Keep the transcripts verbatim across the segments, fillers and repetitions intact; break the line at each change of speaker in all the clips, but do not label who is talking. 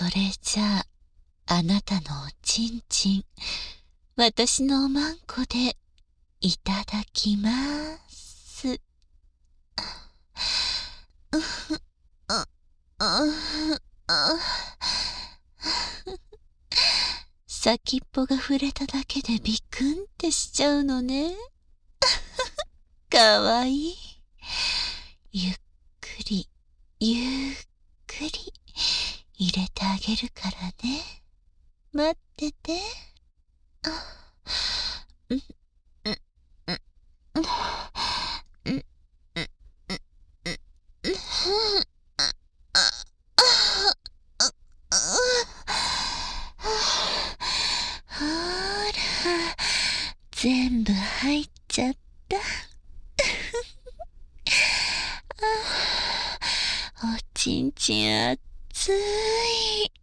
それじゃあ、あなたのおちんちん、私のおまんこでいただきます。先っぽが触れただけでビクンってしちゃうのね。かわいい。ゆっくり、ゆっくり入れてあげるからね。待ってて。うん、うん、うん、うん、うん、うん、うん、ほら、全部入っちゃった。おちんちんあっつい。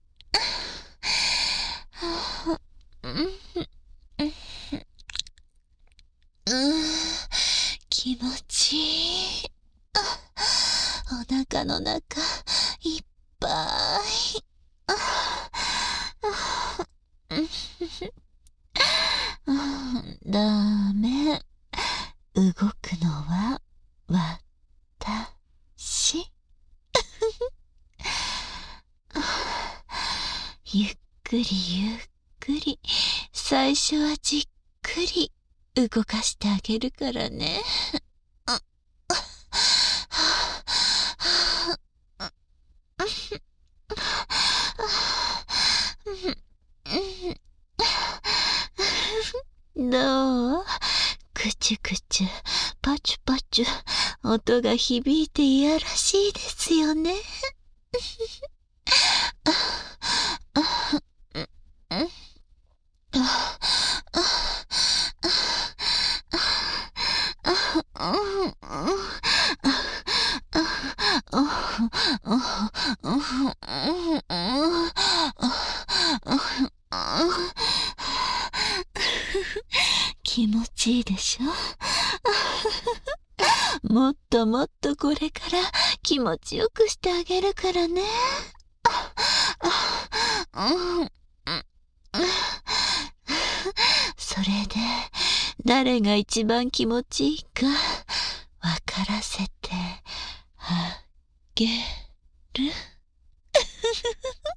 気持ちいい。お腹の中いっぱい。ダメ。動くのは私。ゆっくりゆっくり、最初はじっくり動かしてあげるからね。どう？くちゅくちゅ、パチュパチュ、音が響いていやらしいですよね。気持ちいいでしょ。もっともっとこれから気持ちよくしてあげるからね。それで誰が一番気持ちいいかわからせてあげる。